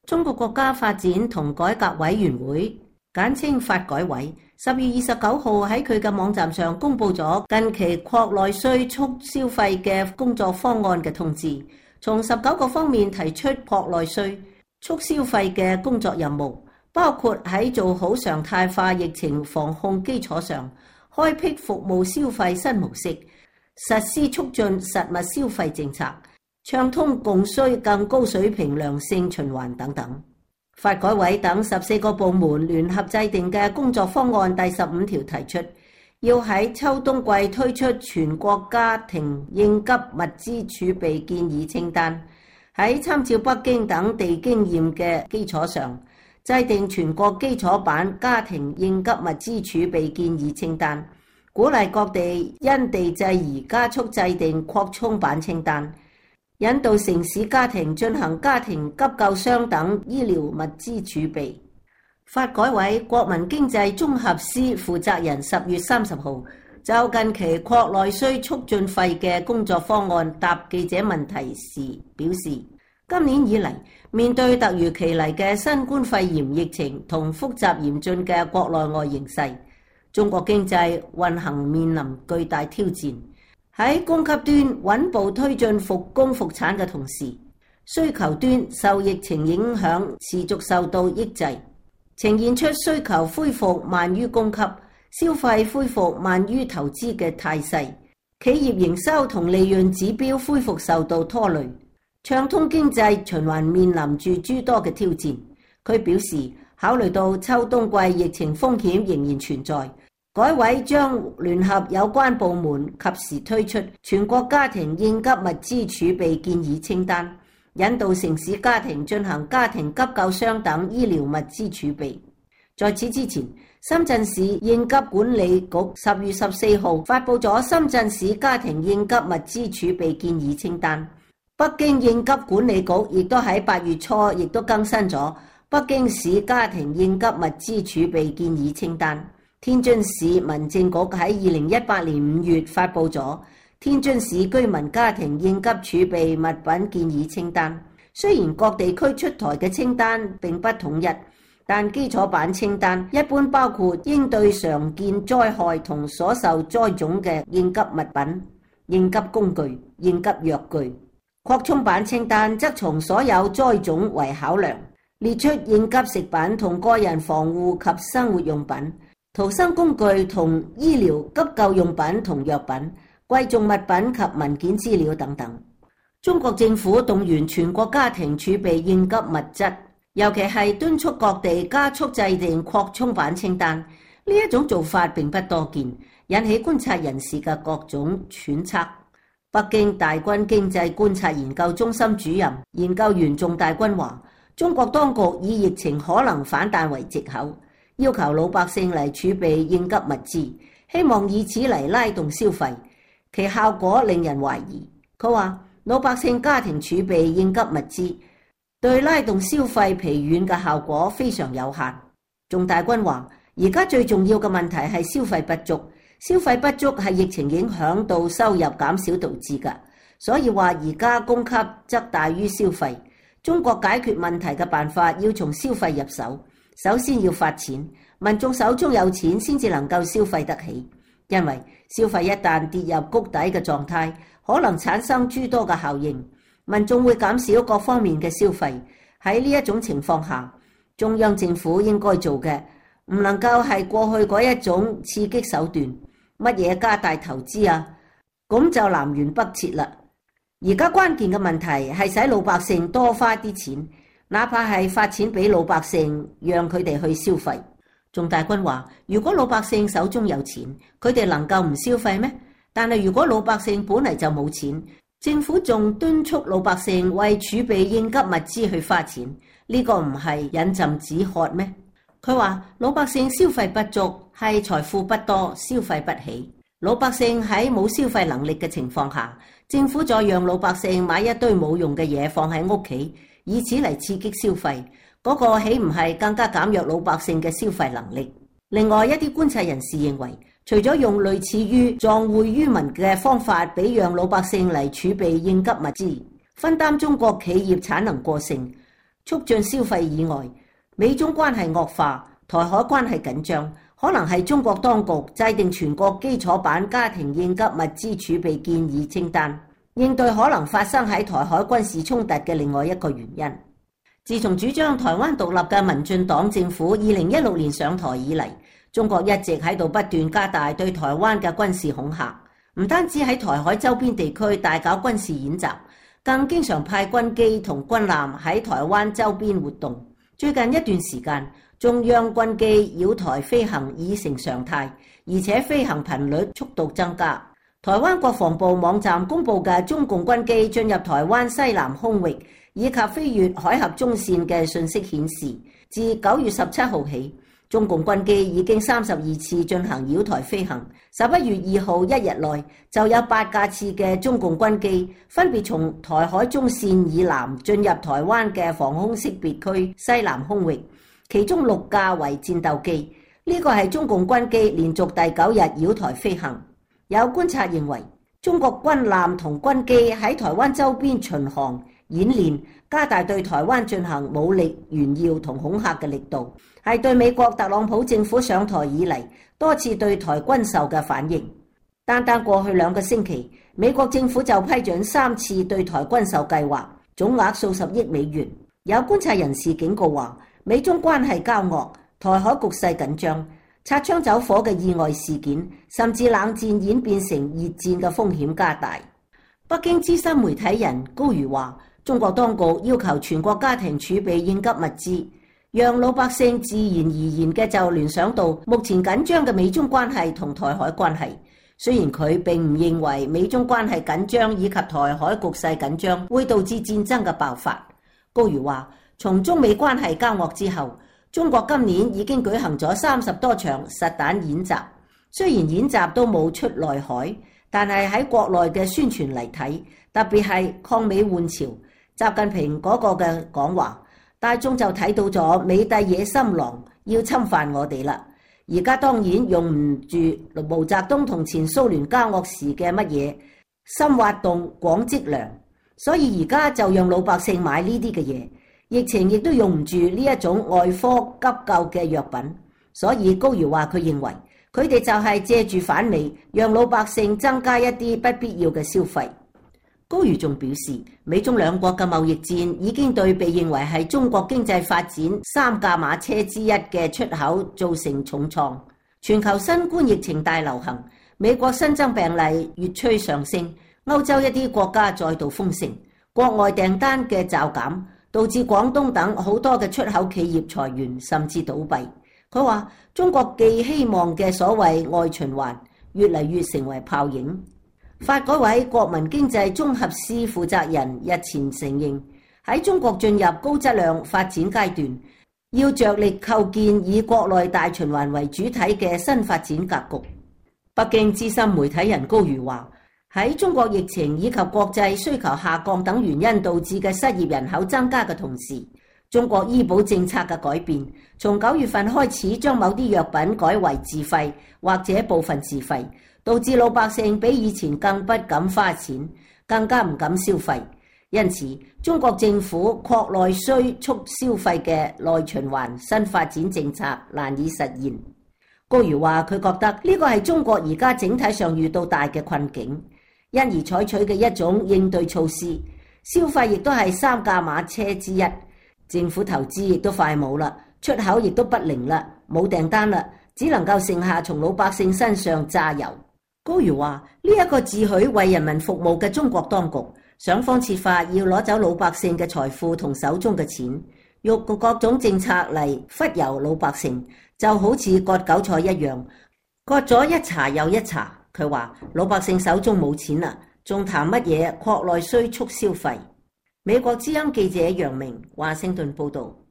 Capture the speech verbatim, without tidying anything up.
中國國家發展同改革委員會簡稱發改委十月二十九號喺佢嘅網站上公布咗近期國內需促消費嘅工作方案嘅通知，從十九個方面提出國內需促消費嘅工作任務，包括喺做好常態化疫情防控基礎上，開闢服務消費新模式，實施促進實物消費政策，暢通供需更高水平良性循環等等。發改委等十四個部門聯合制定嘅工作方案第十五條提出，要喺秋冬季推出全國家庭應急物資儲備建議清單，喺參照北京等地經驗嘅基礎上，制定全國基礎版家庭應急物資儲備建議清單，鼓勵各地因地制宜加速制定擴充版清單，引導城市家庭進行家庭急救箱等醫療物資儲備。發改委國民經濟綜合司負責人十月三十號就近期國內需促進費嘅工作方案答記者問題時表示，今年以嚟，面對突如其來嘅新冠肺炎疫情同複雜嚴峻嘅國內外形勢，中國經濟運行面臨巨大挑戰。喺供給端穩步推進復工復產嘅同時，需求端受疫情影響持續受到抑制，呈現出需求恢復慢於供給、消費恢復慢於投資嘅態勢，企業營收同利潤指標恢復受到拖累，暢通經濟循環面臨住諸多嘅挑戰。佢表示，考慮到秋冬季疫情風險仍然存在，改委將聯合有關部門及時推出全國家庭應急物資儲備建議清單，引導城市家庭進行家庭急救箱等醫療物資儲備。在此之前，深圳市應急管理局十月十四號發布咗深圳市家庭應急物資儲備建議清單。北京應急管理局亦都喺八月初亦都更新咗北京市家庭應急物資儲備建議清單。天津市民政局喺二零一八年五月發布咗天津市居民家庭應急儲備物品建議清單。雖然各地區出台嘅清單並不統一，但基礎版清單一般包括應對常見災害同所受災種嘅應急物品、應急工具、應急藥具。擴充版清單則從所有災種為考量，列出應急食品同個人防護及生活用品、逃生工具同醫療急救用品同藥品、貴重物品及文件資料等等。中國政府動員全國家庭儲備應急物質，尤其係敦促各地加速制定擴充版清單。呢一種做法並不多見，引起觀察人士嘅各種揣測。北京大軍經濟觀察研究中心主任研究員仲大軍話，中國當局以疫情可能反彈為藉口，要求老百姓嚟儲備應急物資，希望以此嚟拉動消費，其效果令人懷疑。佢話老百姓家庭儲備應急物資對拉動消費疲軟嘅效果非常有限。仲大軍話，而家最重要嘅問題係消費不足，消費不足係疫情影響到收入減少導致㗎，所以話而家供給則大於消費。中國解決問題嘅辦法要從消費入手，首先要發錢，民眾手中有錢先至能夠消費得起，因為消費一旦跌入谷底嘅狀態，可能產生諸多嘅效應，民眾會減少各方面嘅消費。喺呢一種情況下，中央政府應該做嘅唔能夠係過去嗰一種刺激手段，乜嘢加大投資啊，咁就南轅北轍啦。而家關鍵嘅問題係使老百姓多花啲錢，哪怕係發錢俾老百姓，讓佢哋去消費。仲大軍話，如果老百姓手中有錢，佢哋能夠唔消費咩？但係如果老百姓本嚟就冇錢，政府仲敦促老百姓為儲備應急物資去花錢，呢個唔係飲鴆止渴咩？佢話老百姓消費不足係財富不多，消費不起。老百姓喺冇消費能力嘅情況下，政府再讓老百姓買一堆冇用嘅嘢放喺屋企，以此嚟刺激消費，嗰個豈唔係更加減弱老百姓嘅消費能力？另外一啲觀察人士認為，除咗用類似於藏匯於民嘅方法，俾讓老百姓嚟儲備應急物資，分擔中國企業產能過剩， 促進消費以外，美中關係惡化、台海關係緊張，可能係中國當局制定全國基礎版家庭應急物資儲備建議清單，應對可能發生喺台海軍事衝突嘅另外一個原因。自從主張台灣獨立嘅民進黨政府二零一六年上台以嚟，中國一直喺度不斷加大對台灣嘅軍事恐嚇，唔單止喺台海周邊地區大搞軍事演習，更經常派軍機同軍艦喺台灣周邊活動。最近一段時間，中央軍機繞台飛行已成常態，而且飛行頻率速度增加。台灣國防部網站公布嘅中共軍機進入台灣西南空域以及飛越海峽中線嘅信息顯示，自九月十七號起，中共軍機已經三十二次進行繞台飛行。十一月二號一日內就有八架次嘅中共軍機分別從台海中線以南進入台灣嘅防空識別區西南空域，其中六架為戰鬥機。呢個係中共軍機連續第九日繞台飛行。有觀察認為，中國軍艦同軍機喺台灣周邊巡航演練，加大對台灣進行武力炫耀同恐嚇嘅力度，係對美國特朗普政府上台以嚟多次對台軍售嘅反應。單單過去兩個星期，美國政府就批准三次對台軍售計劃，總額數十億美元。有觀察人士警告話，美中關係交惡，台海局勢緊張，擦槍走火嘅意外事件，甚至冷戰演變成熱戰嘅風險加大。北京資深媒體人高瑜話，中國當局要求全國家庭儲備應急物資，讓老百姓自然而然嘅就聯想到目前緊張嘅美中關係同台海關係。雖然佢並唔認為美中關係緊張以及台海局勢緊張會導致戰爭嘅爆發。高瑜話，從中美關係交惡之後，中國今年已經舉行咗三十多場實彈演習，雖然演習都冇出內海，但係喺國內嘅宣傳嚟睇，特別係抗美援朝，習近平嗰個嘅講話，大眾就睇到咗美帝野心狼要侵犯我哋啦。而家當然用唔住毛澤東同前蘇聯交惡時嘅乜嘢深挖洞廣積糧，所以而家就讓老百姓買呢啲嘅嘢。疫情亦都用唔住呢一種外科急救嘅藥品，所以高瑜話佢認為佢哋就係借住反美，讓老百姓增加一啲不必要嘅消費。高瑜仲表示，美中兩國嘅貿易戰已經對被認為係中國經濟發展三駕馬車之一嘅出口造成重創。全球新冠疫情大流行，美國新增病例越趨上升，歐洲一啲國家再度封城，國外訂單嘅驟減，導致廣東等好多嘅出口企業裁員甚至倒閉。佢話中國既希望嘅所謂外循環越嚟越成為泡影。發改委國民經濟綜合司負責人日前承認，喺中國進入高質量發展階段，要着力構建以國內大循環為主體嘅新發展格局。北京資深媒體人高瑜話，喺中國疫情以及國際需求下降等原因導致嘅失業人口增加嘅同時，中國醫保政策嘅改變，從九月份開始將某啲藥品改為自費或者部分自費，導致老百姓比以前更不敢花錢，更加唔敢消費。因此，中國政府擴內需促消費嘅內循環新發展政策難以實現。高瑜話佢覺得呢個係中國而家整體上遇到大嘅困境，因而採取嘅一種應對措施。消費亦都係三駕馬車之一，政府投資亦都快冇啦，出口亦都不靈啦，冇訂單啦，只能夠剩下從老百姓身上榨油。高瑜話呢一個自詡為人民服務嘅中國當局，想方設法要攞走老百姓嘅財富同手中嘅錢，用各種政策嚟忽悠老百姓，就好似割韭菜一樣，割咗一茬又一茬。佢話老百姓手中冇錢啦，仲談乜嘢擴內需促消費？美國之音記者楊明華盛頓報道。